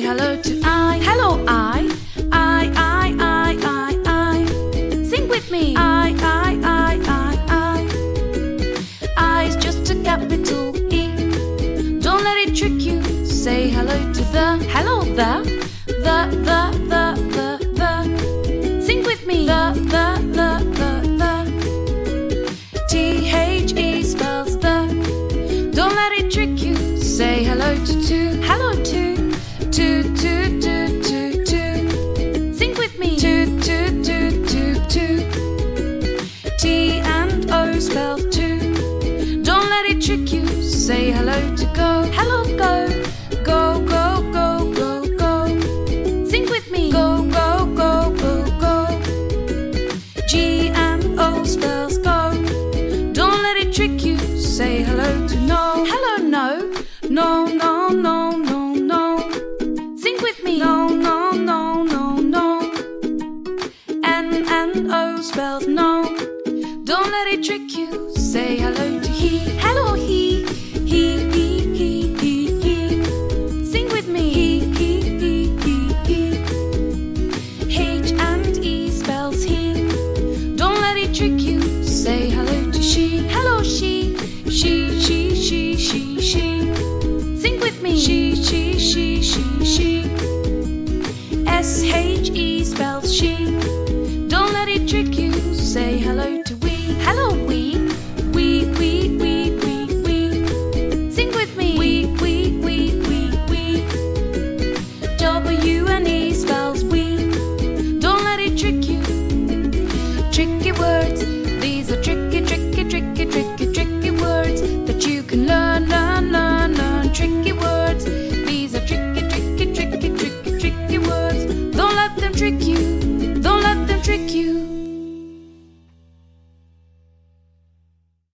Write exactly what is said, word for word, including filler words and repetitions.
hello to I. Hello I. I, I, I, I, I. Sing with me. I, I, I, I, I. I is just a capital E. Don't let it trick you. Say hello to the. Hello the. The, the, the, the, the. Sing with me. The, the, the, the, the. T H E spells the. Don't let it trick you. Say hello to two. Hello to. Two, two, two, two, two. Sing with me. Two, two, two, two, two. T and O spells two. Don't let it trick you. Say hello to go. Hello go. Go, go, go, go, go. Sing with me. Go, go, go, go, go. G and O spells go. Don't let it trick you. Say hello to no. Hello no. No, no, no, no, no. Sing with me. No, no, no, no, no. N and O spells no. Don't let it trick you. Say hello to he. Hello he. He, he, he, he, he. Sing with me. He, he, he, he, he. H and E spells he. Don't let it trick you. Say hello to she. Hello she. She, she, she, she, she. Sing with me. She, she, she, she, she. S H E spells she. Don't let it trick you. Say hello to we. Hello we. We, we, we, we, we. Sing with me. We, we, we, we, we. W and E spells we. Don't let it trick you. Tricky words. These are tricky, tricky, tricky, tricky, tricky words that you can learn, learn, learn, learn. Tricky words. These are tricky, tricky, tricky, tricky, tricky words. Don't let them trick you.